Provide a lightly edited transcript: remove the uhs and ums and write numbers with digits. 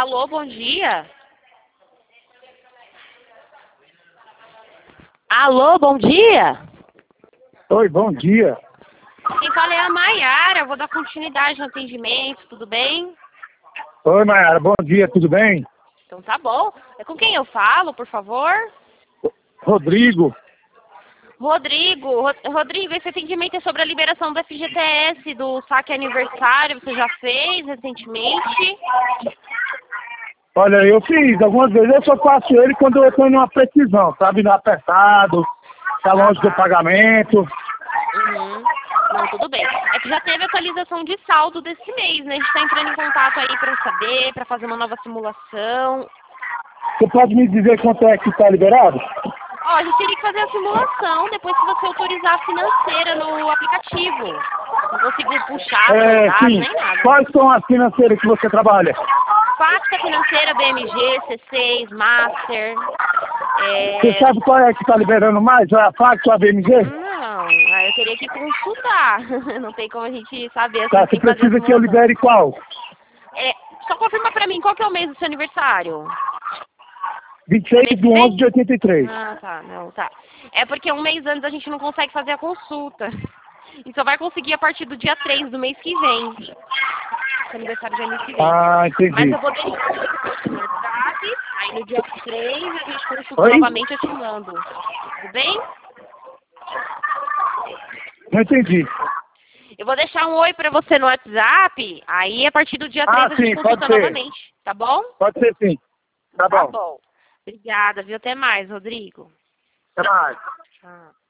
Alô, bom dia. Alô, bom dia. Oi, bom dia. Quem fala é a Maiara. Vou dar continuidade no atendimento, tudo bem? Oi, Mayara, bom dia, tudo bem? Então tá bom. É com quem eu falo, por favor? Rodrigo. Rodrigo, esse atendimento é sobre a liberação do FGTS, do saque aniversário. Você já fez recentemente? Olha, eu fiz algumas vezes, eu só faço ele quando eu estou numa precisão, sabe? No apertado, tá longe do pagamento. Uhum. Não, tudo bem. É que já teve atualização de saldo desse mês, né? A gente tá entrando em contato aí para saber, para fazer uma nova simulação. Você pode me dizer quanto é que está liberado? Ó, a gente teria que fazer a simulação depois que você autorizar a financeira no aplicativo. Não consigo puxar dados, Sim. nem nada. Quais são as financeiras que você trabalha? Fática Financeira, BMG, C6, Master. Você sabe qual é que está liberando mais? A FAC ou a BMG? Não, aí eu teria que consultar. Não tem como a gente saber assim, Tá, você sem fazer a precisa que eu simulação. libere qual? Só confirma pra mim qual que é o mês do seu aniversário. 26/11/83. Ah, tá, não, tá. É porque um mês antes a gente não consegue fazer a consulta. E só vai conseguir a partir do dia 3 do mês que vem. Seu aniversário já é mês que vem. Ah, entendi. Mas eu vou deixar no WhatsApp, aí no dia 3 a gente consulta Oi? novamente, eu te mando. Tudo bem? Não entendi. Eu vou deixar um oi pra você no WhatsApp, aí a partir do dia 3 a gente Sim, consulta pode ser. novamente, tá bom? Pode ser sim. Tá Tá bom. bom. Obrigada, viu? Até mais, Rodrigo. Até mais. Tchau.